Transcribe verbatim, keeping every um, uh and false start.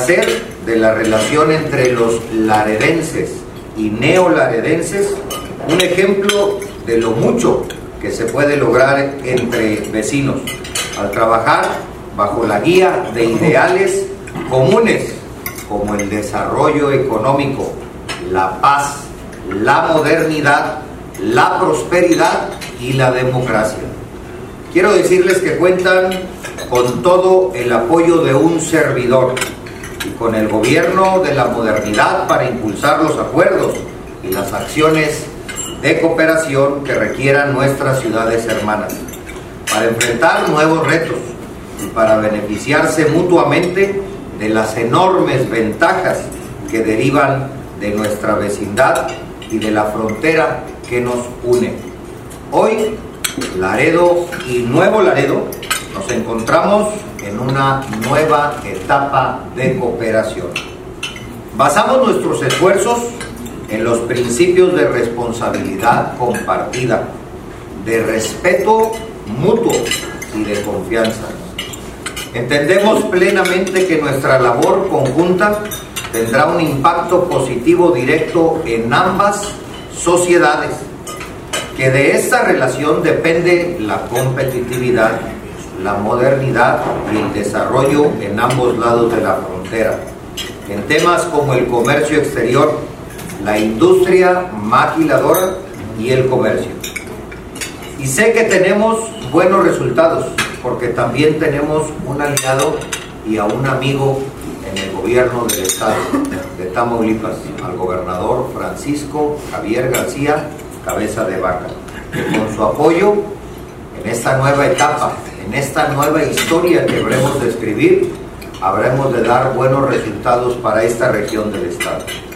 hacer de la relación entre los laredenses y neolaredenses un ejemplo de lo mucho que se puede lograr entre vecinos al trabajar bajo la guía de ideales comunes como el desarrollo económico, la paz, la modernidad, la prosperidad y la democracia. Quiero decirles que cuentan con todo el apoyo de un servidor y con el gobierno de la modernidad para impulsar los acuerdos y las acciones de cooperación que requieran nuestras ciudades hermanas, para enfrentar nuevos retos y para beneficiarse mutuamente de las enormes ventajas que derivan de nuestra vecindad y de la frontera que nos une. Hoy, Laredo y Nuevo Laredo nos encontramos en una nueva etapa de cooperación. Basamos nuestros esfuerzos en los principios de responsabilidad compartida, de respeto mutuo y de confianza. Entendemos plenamente que nuestra labor conjunta tendrá un impacto positivo directo en ambas sociedades, que de esta relación depende la competitividad, la modernidad y el desarrollo en ambos lados de la frontera, en temas como el comercio exterior, la industria maquiladora y el comercio. Y sé que tenemos buenos resultados, porque también tenemos un aliado y a un amigo en el gobierno del estado de Tamaulipas, al gobernador Francisco Javier García Cabeza de Vaca, que con su apoyo en esta nueva etapa, en esta nueva historia que habremos de escribir, habremos de dar buenos resultados para esta región del estado.